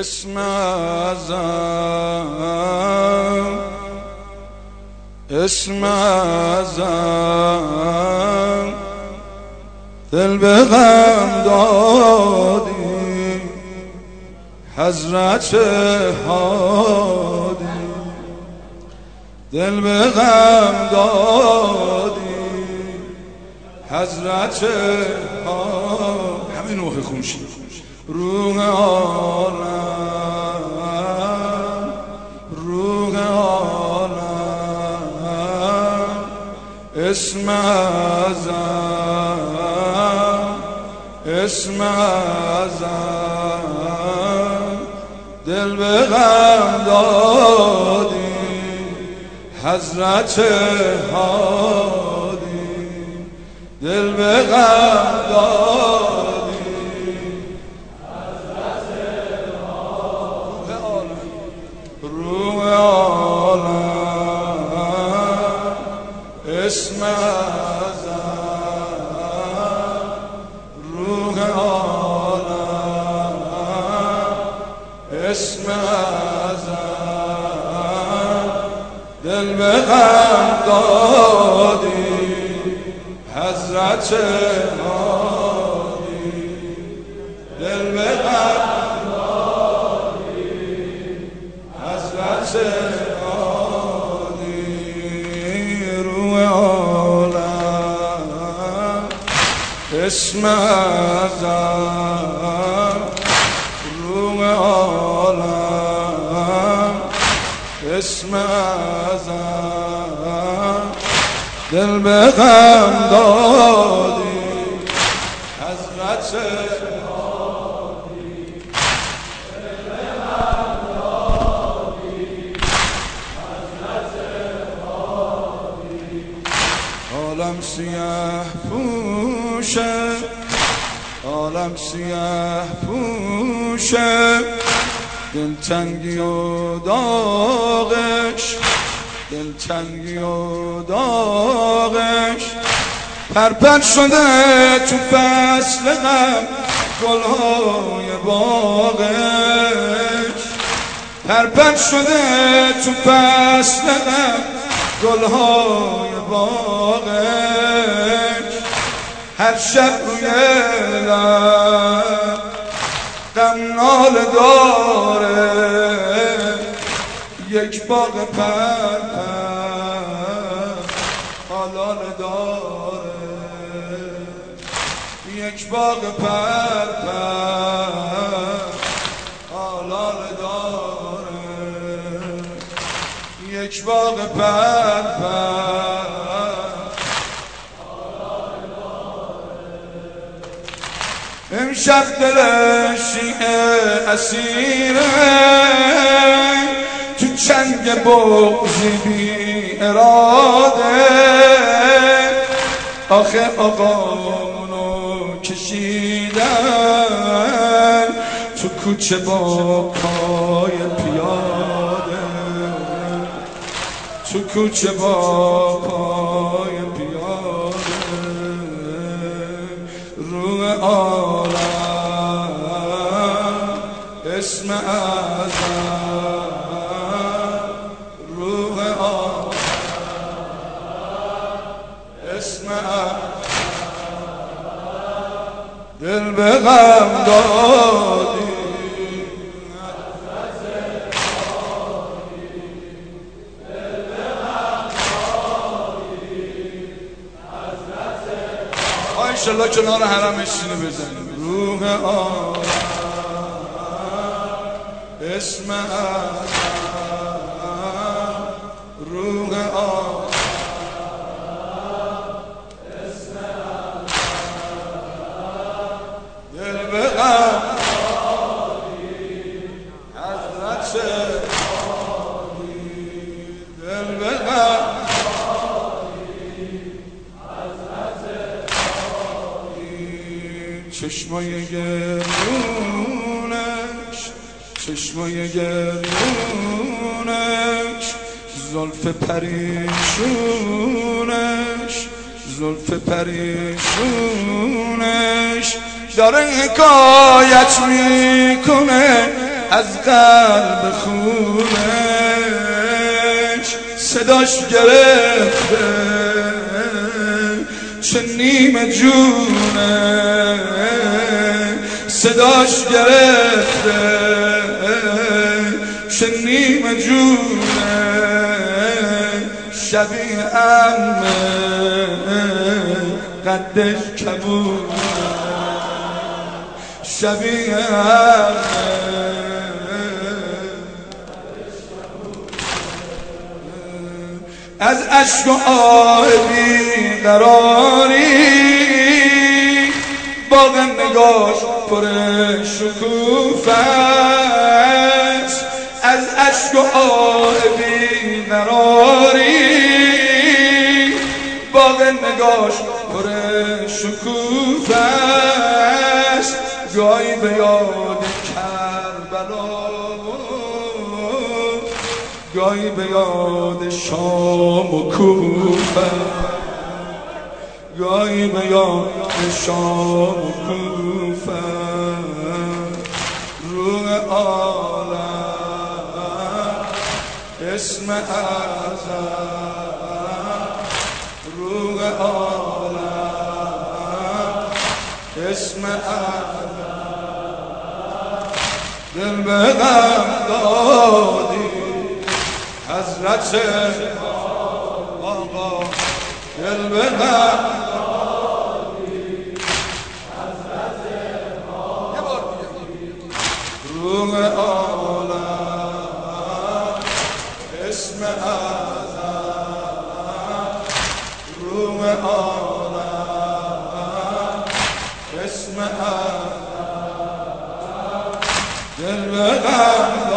اسم اعظم اسم اعظم دل به غم دادی حضرت هادی دل به غم دادی حضرت هادی همین نوخه خونشی روح عالم روح عالم اسم اعظم اسم اعظم دل به غم دادی حضرت هادی دل به غم دادی حضرت هادی روح عالم اسم اعظم روح عالم اسم اعظم دل به غم دادی حضرت هادی دل به غم دادی حضرت هادی روح عالم اسم اعظم روح عالم اسم اعظم دل به غم دادی حضرت هادی دل به غم دادی حضرت هادی عالم سیاه پوشه عالم سیاه پوشه دلتنگی و داغش دلتنگی و داغش پرپر شده تو فصل غم گلهای باغش پرپر شده تو فصل غم گلهای باغش هر شب روی لب غم ناله داره یک باغ پرپر حلال داره یک باغ پرپر حلال داره یک باغ پرپر امشب دل شیعه اسیره تو چنگ بغضی بی اراده آخه آقامونو کشیدن تو کوچه با پای پیاده تو کوچه با پای پیاده روح عالم اسم اعظم روح عالم اسم اعظم دل به غم دادی انشالله کنار حرمش سینه بزنیم روح عالم اسم اعظم روح عالم اسم اعظم دل به غم دادی حضرت هادی دل به غم چشمای گریونش چشمای گریونش زلف پریشونش زلف پریشونش داره حکایت میکنه از قلب خونش صداش گرفته چه نیمه جونه صداش گرفته چه نیمه جونه شبیه عمه قدش کبونه شبیه عمه از عشق و آه بیقراری باغ نگاش پر شکوفه است از عشق و آه بیقراری باغ نگاش پر شکوفه است گاهی به یاد کربلا گاهی به یاد شام و کوفه گاهی به یاد شام و کوفه روح عالم اسم اعظم روح عالم اسم اعظم دل به غم دادی حضرت آقا دل به غم دادی حضرت آقا روح عالم اسم اعظم روح عالم اسم اعظم دل به غم